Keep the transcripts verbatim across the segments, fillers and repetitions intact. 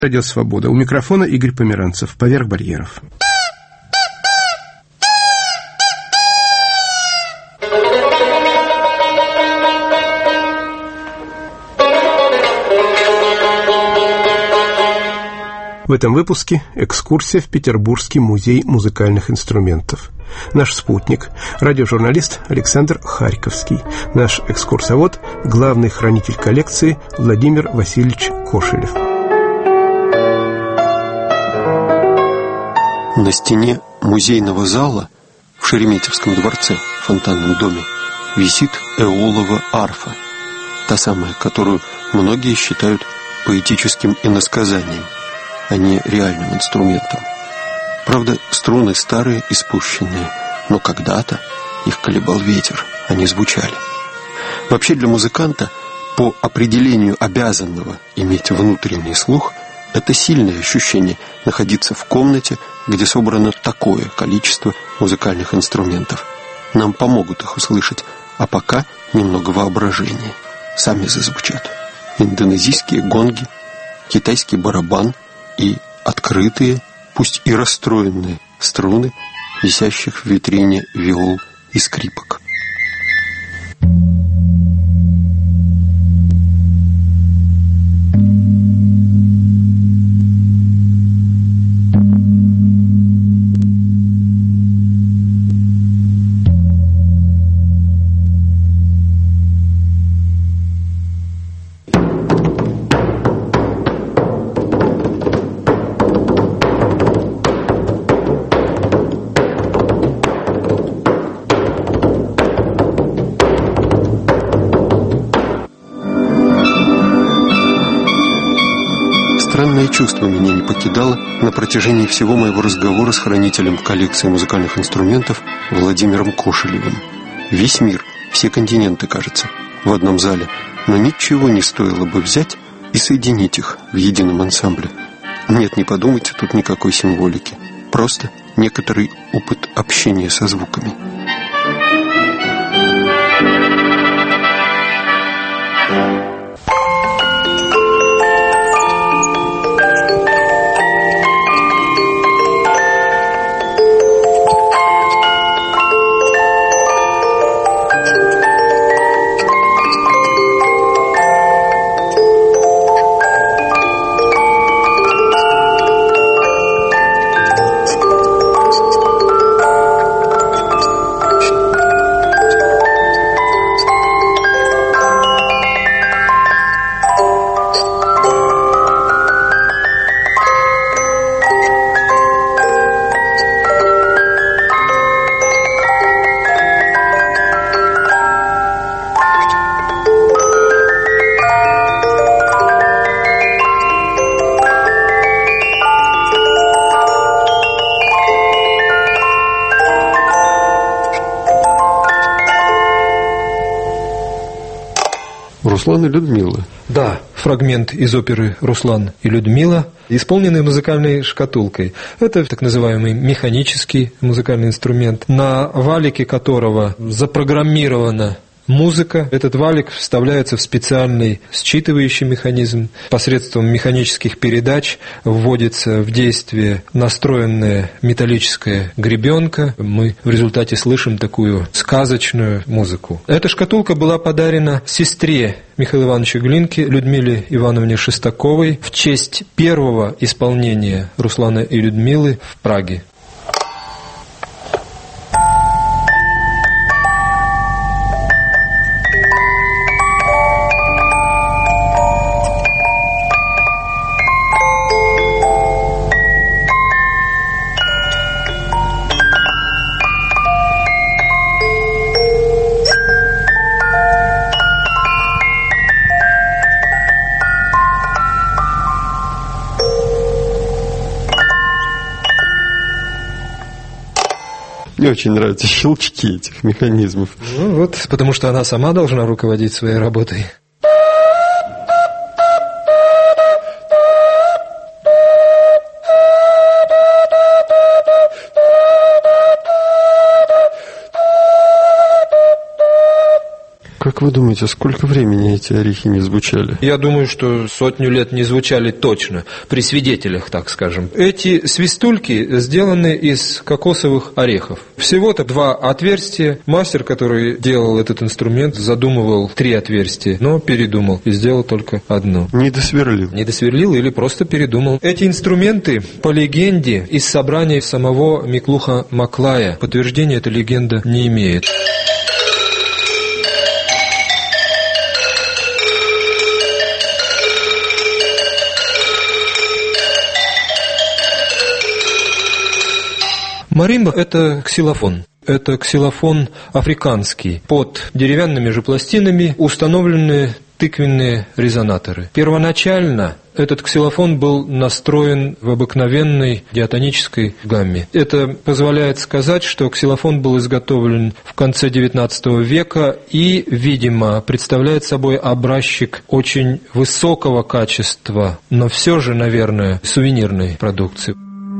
Радио «Свобода». У микрофона Игорь Померанцев. Поверх барьеров. В этом выпуске экскурсия в Петербургский музей музыкальных инструментов. Наш спутник – радиожурналист Александр Харьковский. Наш экскурсовод – главный хранитель коллекции Владимир Васильевич Кошелев. На стене музейного зала в Шереметьевском дворце, в фонтанном доме, висит эолова арфа. Та самая, которую многие считают поэтическим иносказанием, а не реальным инструментом. Правда, струны старые и спущенные, но когда-то их колебал ветер, они звучали. Вообще для музыканта, по определению обязанного иметь внутренний слух, это сильное ощущение находиться в комнате, где собрано такое количество музыкальных инструментов. Нам помогут их услышать, а пока немного воображения. Сами зазвучат. Индонезийские гонги, китайский барабан и открытые, пусть и расстроенные струны, висящих в витрине виол и скрипок. Странное чувство меня не покидало на протяжении всего моего разговора с хранителем коллекции музыкальных инструментов Владимиром Кошелевым. Весь мир, все континенты, кажется, в одном зале, но ничего не стоило бы взять и соединить их в едином ансамбле. Нет, не подумайте, тут никакой символики. Просто некоторый опыт общения со звуками. Руслан и Людмила. Да, фрагмент из оперы «Руслан и Людмила», исполненный музыкальной шкатулкой. Это так называемый механический музыкальный инструмент, на валике которого запрограммирована музыка. Этот валик вставляется в специальный считывающий механизм. Посредством механических передач вводится в действие настроенная металлическая гребенка. Мы в результате слышим такую сказочную музыку. Эта шкатулка была подарена сестре Михаила Ивановича Глинки, Людмиле Ивановне Шестаковой, в честь первого исполнения Руслана и Людмилы в Праге. Мне очень нравятся щелчки этих механизмов. Ну вот, потому что она сама должна руководить своей работой. Как вы думаете, сколько времени эти орехи не звучали? Я думаю, что сотню лет не звучали точно, при свидетелях, так скажем. Эти свистульки сделаны из кокосовых орехов. Всего-то два отверстия. Мастер, который делал этот инструмент, задумывал три отверстия, но передумал и сделал только одно. Не досверлил. Не досверлил или просто передумал. Эти инструменты, по легенде, из собрания самого Миклуха Маклая. Подтверждения эта легенда не имеет. Маримба – это ксилофон. Это ксилофон африканский. Под деревянными же пластинами установлены тыквенные резонаторы. Первоначально этот ксилофон был настроен в обыкновенной диатонической гамме. Это позволяет сказать, что ксилофон был изготовлен в конце девятнадцатого века и, видимо, представляет собой образчик очень высокого качества, но все же, наверное, сувенирной продукции.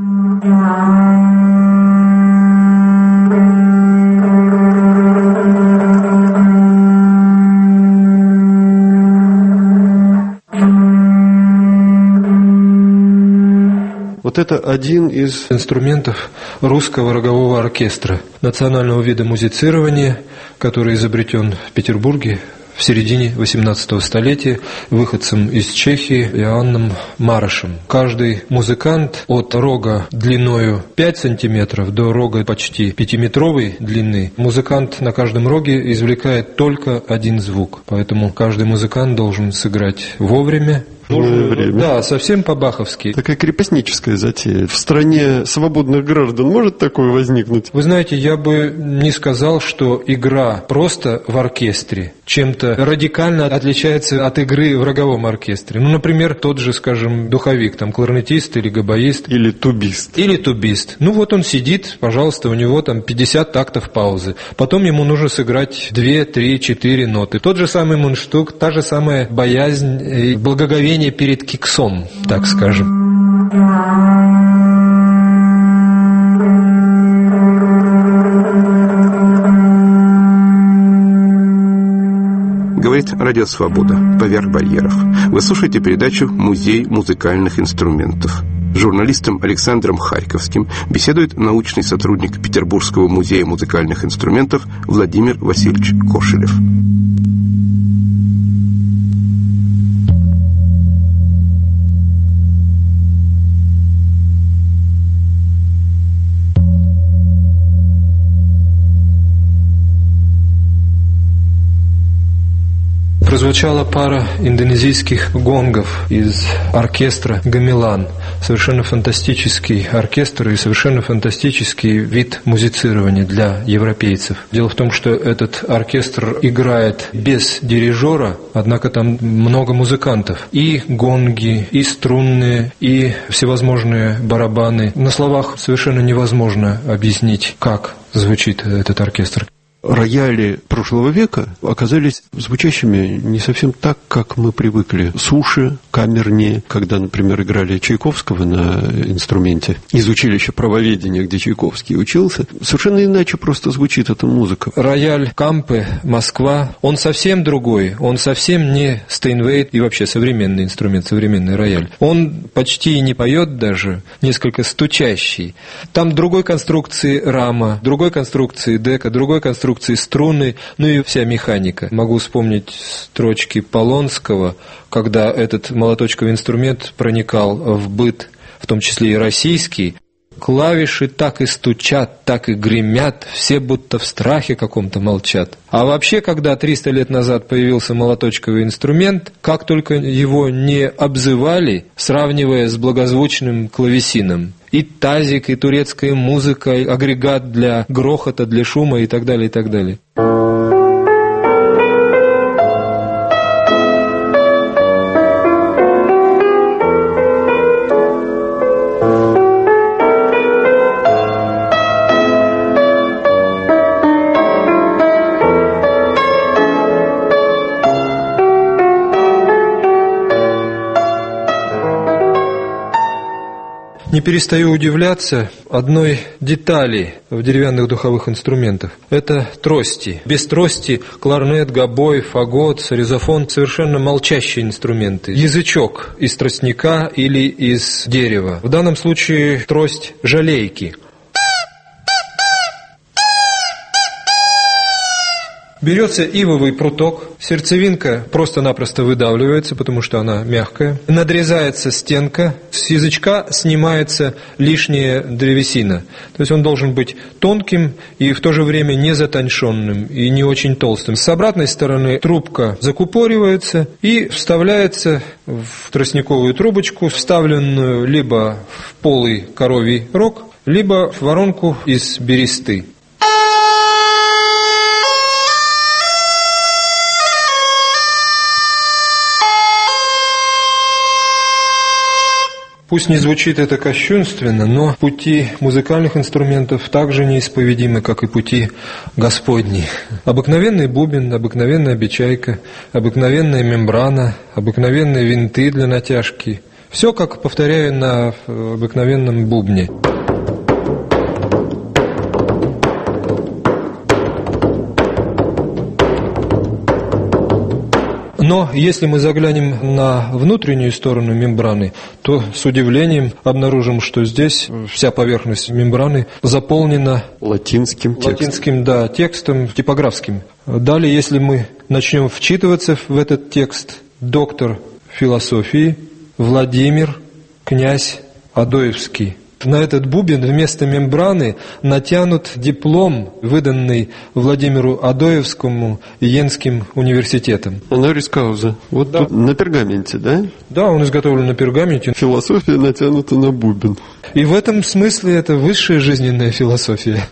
Вот это один из инструментов русского рогового оркестра, национального вида музицирования, который изобретен в Петербурге в середине восемнадцатого столетия выходцем из Чехии Иоанном Марошем. Каждый музыкант от рога длиною пять сантиметров до рога почти пятиметровой длины, музыкант на каждом роге извлекает только один звук. Поэтому каждый музыкант должен сыграть вовремя. Время. Да, совсем по-баховски. Такая крепостническая затея. В стране свободных граждан может такое возникнуть? Вы знаете, я бы не сказал, что игра просто в оркестре чем-то радикально отличается от игры в роговом оркестре. Ну, например, тот же, скажем, духовик, там, кларнетист или габаист. Или тубист. Или тубист. Ну, вот он сидит, пожалуйста, у него там пятьдесят тактов паузы. Потом ему нужно сыграть две, три, четыре ноты. Тот же самый мундштук, та же самая боязнь и благоговение перед киксом, так скажем. Говорит Радио Свобода. Поверх барьеров. Вы слушаете передачу «Музей музыкальных инструментов». С журналистом Александром Харьковским беседует научный сотрудник Петербургского музея музыкальных инструментов Владимир Васильевич Кошелев. Прозвучала пара индонезийских гонгов из оркестра «Гамелан». Совершенно фантастический оркестр и совершенно фантастический вид музицирования для европейцев. Дело в том, что этот оркестр играет без дирижера, однако там много музыкантов. И гонги, и струнные, и всевозможные барабаны. На словах совершенно невозможно объяснить, как звучит этот оркестр. Рояли прошлого века оказались звучащими не совсем так, как мы привыкли. Суше, камернее, когда, например, играли Чайковского на инструменте из училища правоведения, где Чайковский учился, совершенно иначе просто звучит эта музыка. Рояль Кампе, Москва, он совсем другой, он совсем не Стейнвей и вообще современный инструмент, современный рояль. Он почти не поет даже, несколько стучащий. Там другой конструкции рама, другой конструкции дека, другой конструкции струны, ну и вся механика. Могу вспомнить строчки Полонского, когда этот молоточковый инструмент проникал в быт, в том числе и российский. Клавиши так и стучат, так и гремят, все будто в страхе каком-то молчат. А вообще, когда триста лет назад появился молоточковый инструмент, как только его не обзывали, сравнивая с благозвучным клавесином, и тазик, и турецкая музыка, и агрегат для грохота, для шума и так далее, и так далее. Не перестаю удивляться одной детали в деревянных духовых инструментах. Это трости. Без трости кларнет, гобой, фагот, саризофон — совершенно молчащие инструменты. Язычок из тростника или из дерева. В данном случае трость жалейки. Берется ивовый пруток, сердцевинка просто-напросто выдавливается, потому что она мягкая. Надрезается стенка, с язычка снимается лишняя древесина. То есть он должен быть тонким и в то же время не затоньшенным и не очень толстым. С обратной стороны трубка закупоривается и вставляется в тростниковую трубочку, вставленную либо в полый коровий рог, либо в воронку из бересты. Пусть не звучит это кощунственно, но пути музыкальных инструментов так же неисповедимы, как и пути Господни. Обыкновенный бубен, обыкновенная бичайка, обыкновенная мембрана, обыкновенные винты для натяжки. Все, как, повторяю, на обыкновенном бубне. Но если мы заглянем на внутреннюю сторону мембраны, то с удивлением обнаружим, что здесь вся поверхность мембраны заполнена латинским текстом. Латинским, да, текстом типографским. Далее, если мы начнем вчитываться в этот текст, доктор философии Владимир, князь Адоевский. На этот бубен вместо мембраны натянут диплом, выданный Владимиру Адоевскому Йенским университетом. Honoris causa. Вот да. Тут на пергаменте, да? Да, он изготовлен на пергаменте. Философия натянута на бубен. И в этом смысле это высшая жизненная философия.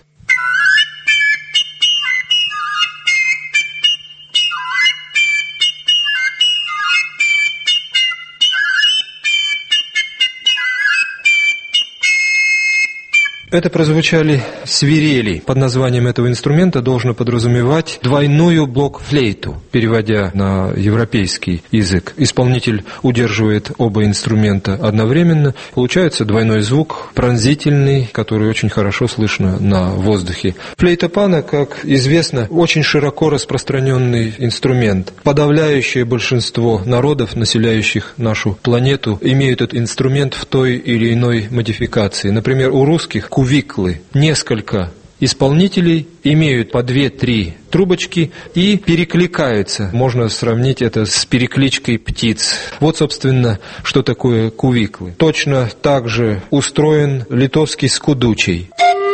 Это прозвучали свирели. Под названием этого инструмента должно подразумевать двойную блокфлейту, переводя на европейский язык. Исполнитель удерживает оба инструмента одновременно. Получается двойной звук, пронзительный, который очень хорошо слышно на воздухе. Флейта пана, как известно, очень широко распространенный инструмент. Подавляющее большинство народов, населяющих нашу планету, имеют этот инструмент в той или иной модификации. Например, у русских кувиклы. Несколько исполнителей имеют по две-три трубочки и перекликаются. Можно сравнить это с перекличкой птиц. Вот, собственно, что такое кувиклы. Точно так же устроен литовский скудучий.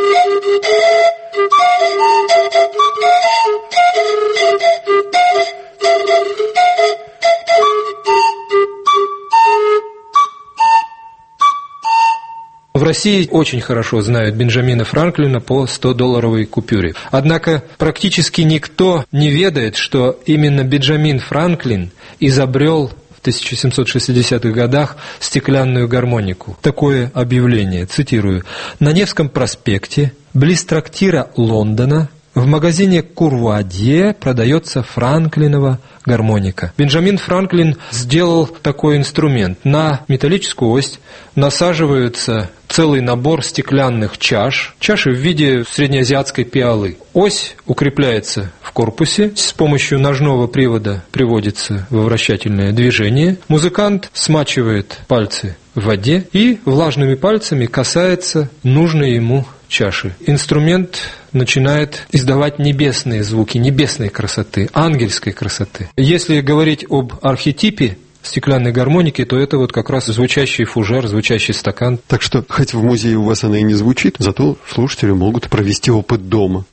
В России очень хорошо знают Бенджамина Франклина по сто-долларовой купюре. Однако практически никто не ведает, что именно Бенджамин Франклин изобрел в тысяча семьсот шестидесятых годах стеклянную гармонику. Такое объявление, цитирую: «На Невском проспекте, близ трактира Лондона, в магазине Курвуадье продается Франклинова гармоника». Бенджамин Франклин сделал такой инструмент. На металлическую ось насаживаются целый набор стеклянных чаш, чаши в виде среднеазиатской пиалы. Ось укрепляется в корпусе, с помощью ножного привода приводится во вращательное движение. Музыкант смачивает пальцы в воде и влажными пальцами касается нужной ему чаши. Инструмент начинает издавать небесные звуки, небесной красоты, ангельской красоты. Если говорить об архетипе стеклянной гармоники, то это вот как раз звучащий фужер, звучащий стакан. Так что, хоть в музее у вас она и не звучит, зато слушатели могут провести опыт дома.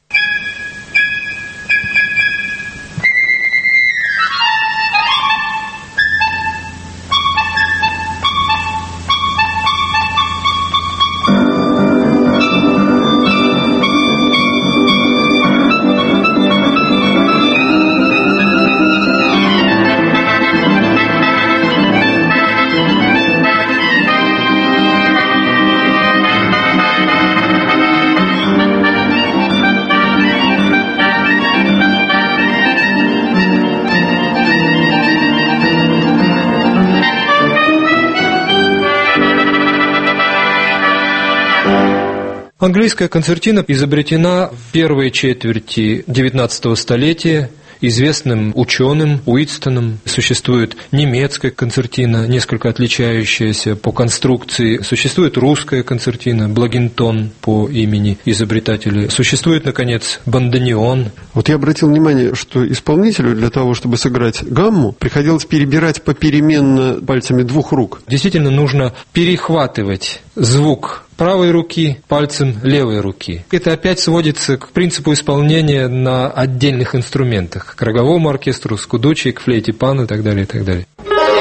Английская концертина изобретена в первой четверти девятнадцатого столетия известным ученым Уитстоном. Существует немецкая концертина, несколько отличающаяся по конструкции. Существует русская концертина, Благинтон по имени изобретателя. Существует, наконец, бандонеон. Вот я обратил внимание, что исполнителю для того, чтобы сыграть гамму, приходилось перебирать попеременно пальцами двух рук. Действительно, нужно перехватывать звук правой руки пальцем левой руки. Это опять сводится к принципу исполнения на отдельных инструментах. К роговому оркестру, скудучи, к флейте пан и так далее, и так далее.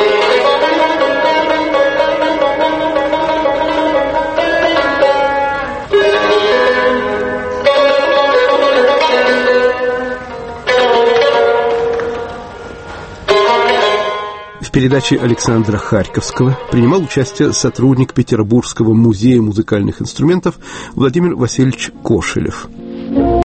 В передаче Александра Харьковского принимал участие сотрудник Петербургского музея музыкальных инструментов Владимир Васильевич Кошелев.